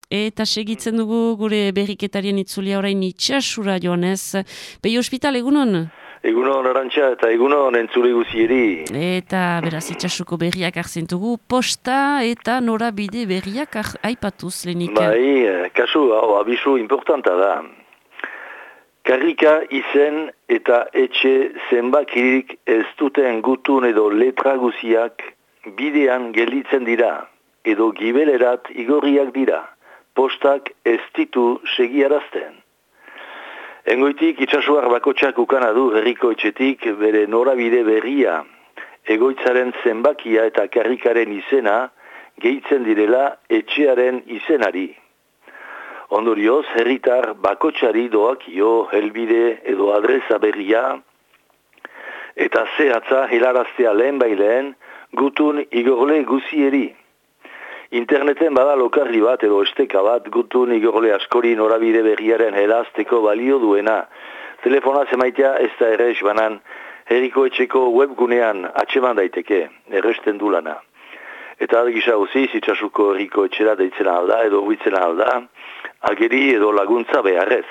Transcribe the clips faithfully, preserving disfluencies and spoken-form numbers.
Eta segitzen dugu gure berriketarien itzulia orain itxasura joanez. Behi ospital, egunon? Egunon Arantxa eta egunon entzule guzieri. Eta beraz itxasuko berriak arzentugu, posta eta norabide berriak ar, aipatuz lehenik. Bai, kasu, hau, abisu importanta da. Karrika izen eta etxe zenbakirik ez duten gutun edo letra guziak bidean gelditzen dira, edo gibelerat igorriak dira, postak ez ditu segiarazten. Engoitik itxasuar bakotxak ukana du herriko etxetik bere norabide berria, egoitzaren zenbakia eta karrikaren izena gehitzen direla etxearen izenari. Ondorioz, herritar bakotxari doakio helbide edo adresa berria eta zehatza helaraztea lehen baileen gutun igorle guzieri. Interneten bada lokarri bat edo esteka bat gutun igorle askori norabide berriaren helazteko balio duena. Telefona zemaitea ez da ere esbanan herriko etxeko webgunean atseman daiteke, erresten du lana. Eta gisa guziz, itxasuko herriko etxera deitzen alda edo huitzen alda, ageri edo laguntza beharrez.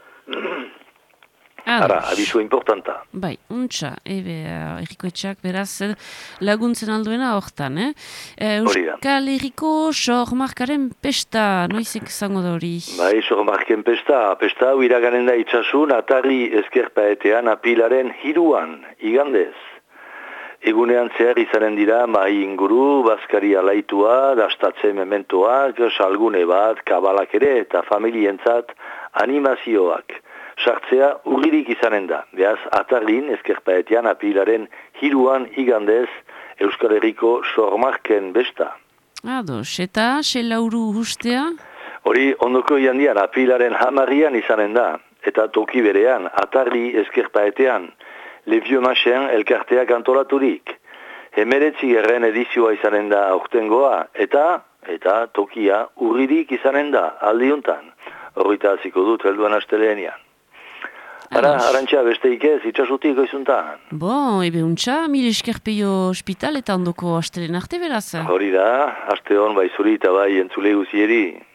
Ara, abisu importanta. Bai, untxa, ebe, erriko etxak beraz laguntzen alduena hortan, eh? Euskal Herriko sormarkaren pesta, noizek zango da hori? Bai, sormarken pesta, pesta hau iraganen da itxasun, atarri ezkerpaetean apilaren hiruan, igandez. Egunean zehar izanen dira, mai inguru, bazkari alaitua, dastatzen mementoak, salgune bat, kabalak ere, eta familientzat animazioak. Sartzea urririk izanen da. Beaz, atarrin, ezkerpaetian, apilaren hiruan igandez, Euskal Herriko sormarken besta. Ados, eta xe lauru ustea? Hori, ondoko iandian, apilaren hamarrian izanen da. Eta toki berean, atarri ezkerpaetean, Le Vieux Machen elkarteak antolaturik. Hemeretzi erren edizioa izanen da aurtengoa, eta, eta tokia urririk izanen da, aldiuntan. Horrita hasiko dut, helduan asteleenian. Ara, Arantxa, besteik ez, itxasutik goizuntan. Bo, ebe untxa, mil eskerpeio hospital eta ondoko astelen arte beraz. Hori da, aste hon bai zuri eta bai entzule guzieri.